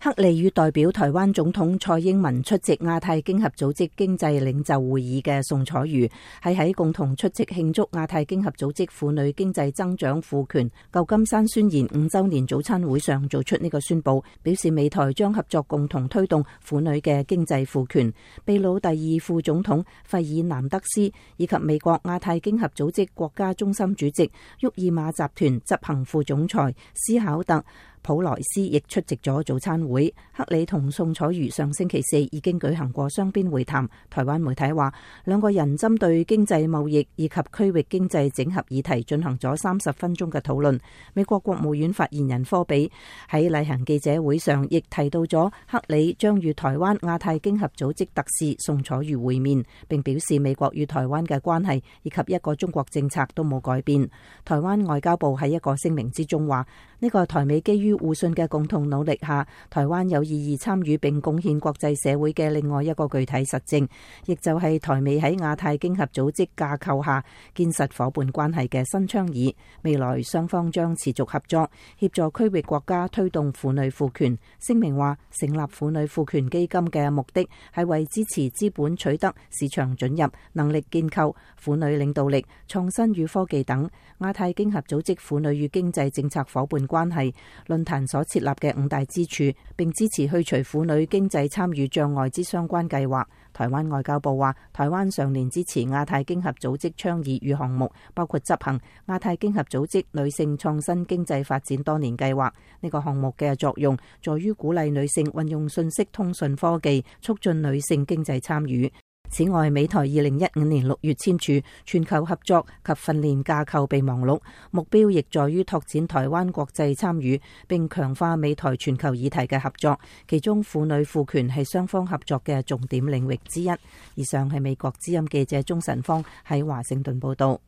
克里與代表台灣總統蔡英文出席亞太經合組織經濟領袖會議嘅宋楚瑜，係喺共同出席慶祝亞太經合組織婦女經濟增長賦權舊金山宣言5週年早餐會上做出呢個宣佈，表示美台將合作共同推動婦女嘅經濟賦權。秘魯第2副總統費爾南德斯以及美國亞太經合組織國家中心主席沃爾瑪集團執行副總裁斯考特普萊斯亦出席咗早餐會。克里同宋楚瑜上星期四已經舉行過雙邊會談。台灣媒體話，兩個人針對經濟貿易以及區域經濟整合議題進行咗30分鐘嘅討論。美國國務院發言人科比喺例行記者會上亦提到咗克里將與台灣亞太經合組織特使宋楚瑜會面，並表示美國與台灣嘅關係以及一個中國政策都冇改變。台灣外交部喺一個聲明之中話，呢個台美基於互信嘅共同努力下，台灣有意義參與並貢獻國際社會嘅另外一個具體實證，亦就係台美喺亞太經合組織架構下堅實夥伴關係嘅新倡議。未來雙方將持續合作，協助區域國家推動婦女賦權。聲明話，成立婦女賦權基金嘅目的係為支持資本取得、市場准入、能力建構、婦女領導力、創新與科技等亞太經合組織婦女與經濟政策夥伴關係論壇所設立嘅5大支柱，並支持去除婦女經濟參與障礙之相關計劃。台灣外交部話，台灣上年支持亞太經合組織倡議與項目，包括執行亞太經合組織女性創新經濟發展多年計劃。呢個項目嘅作用在於鼓勵女性運用信息通訊科技，促進女性經濟參與。此外，美台2015年6月簽署全球合作及訓練架構備忘錄，目標亦在於拓展台灣國際參與，並強化美台全球議題嘅合作。其中，婦女賦權係雙方合作嘅重點領域之一。以上係美國之音記者鍾晨芳喺華盛頓報道。